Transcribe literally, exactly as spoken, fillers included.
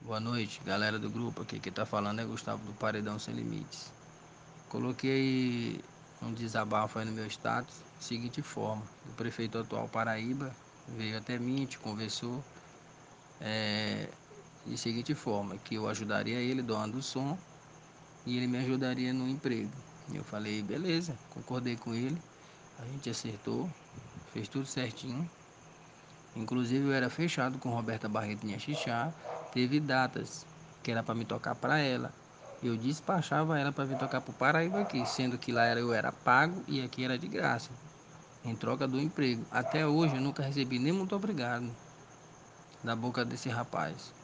Boa noite, galera do grupo. Aqui quem tá falando é Gustavo do Paredão Sem Limites. Coloquei um desabafo aí no meu status, seguinte forma: o prefeito atual Paraíba veio até mim, a gente conversou, é, de seguinte forma, que eu ajudaria ele doando o som e ele me ajudaria no emprego. Eu falei, beleza, concordei com ele, a gente acertou, fez tudo certinho. Inclusive eu era fechado com Roberta Barreto em Xixá, teve datas que era para me tocar para ela. Eu despachava ela para vir tocar pro Paraíba aqui, sendo que lá era, eu era pago e aqui era de graça, em troca do emprego. Até hoje eu nunca recebi nem muito obrigado da boca desse rapaz.